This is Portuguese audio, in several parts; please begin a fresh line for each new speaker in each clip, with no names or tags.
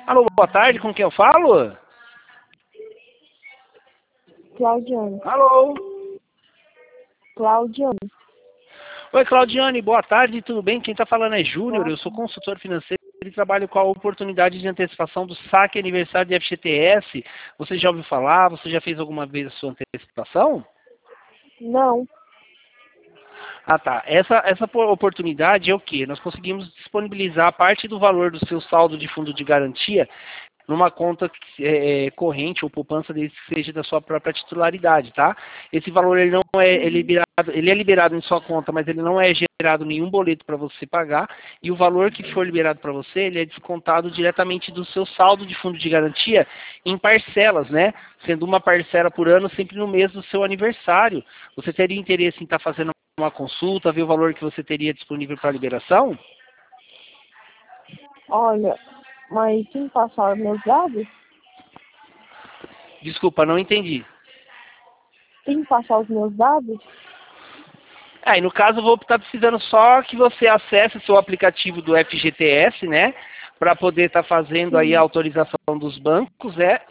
Alô, boa tarde, com quem eu falo?
Claudiane.
Alô?
Claudiane.
Oi, Claudiane, boa tarde, tudo bem? Quem está falando é Júnior,
Boa
eu sou consultor financeiro e trabalho com a oportunidade de antecipação do saque aniversário de FGTS. Você já ouviu falar? Você já fez alguma vez a sua antecipação?
Não.
Ah, tá. Essa oportunidade é o quê? Nós conseguimos disponibilizar parte do valor do seu saldo de fundo de garantia numa conta corrente ou poupança, desde que seja da sua própria titularidade, tá? Esse valor ele não é liberado em sua conta, mas ele não é gerado nenhum boleto para você pagar, e o valor que for liberado para você, ele é descontado diretamente do seu saldo de fundo de garantia em parcelas, né? Sendo uma parcela por ano sempre no mês do seu aniversário. Você teria interesse em estar fazendo uma consulta, ver o valor que você teria disponível para liberação?
Olha, mas se me passar os meus dados,
Desculpa, não entendi.
se me passar os meus dados,
E no caso, eu vou estar precisando só que você acesse seu aplicativo do FGTS, né? Para poder estar fazendo aí a
sim,
autorização dos bancos, né?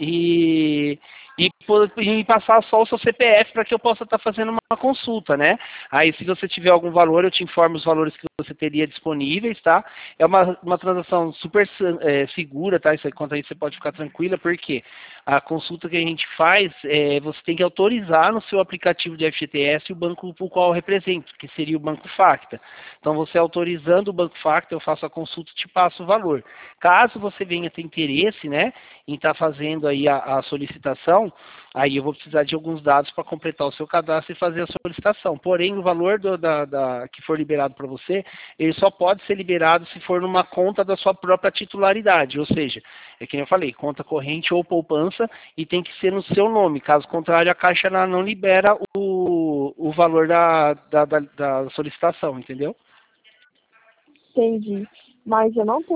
E passar só o seu CPF para que eu possa estar fazendo uma consulta, né? Aí, se você tiver algum valor, eu te informo os valores que você teria disponíveis, tá? É uma transação super segura, tá? Isso aí, quanto a isso, você pode ficar tranquila, porque a consulta que a gente faz, você tem que autorizar no seu aplicativo de FGTS o banco o qual eu represento, que seria o Banco Facta. Então, você autorizando o Banco Facta, eu faço a consulta e te passo o valor. Caso você venha ter interesse, né, em estar fazendo aí a solicitação, aí eu vou precisar de alguns dados para completar o seu cadastro e fazer a solicitação. Porém, o valor que for liberado para você, ele só pode ser liberado se for numa conta da sua própria titularidade, ou seja, é que nem eu falei, conta corrente ou poupança, e tem que ser no seu nome. Caso contrário, a Caixa não libera o valor da solicitação, entendeu?
entendi. Mas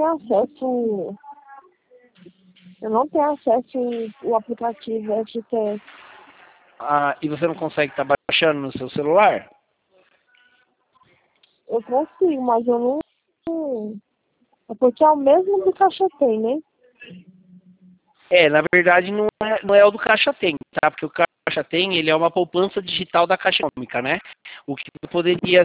eu não tenho acesso ao aplicativo FGTS.
Ah, e você não consegue estar baixando no seu celular?
Eu consigo, mas eu não. É porque é o mesmo do Caixa Tem, né?
Na verdade não é o do Caixa Tem, tá? Porque o Caixa Tem, ele é uma poupança digital da Caixa Econômica, né? O que poderia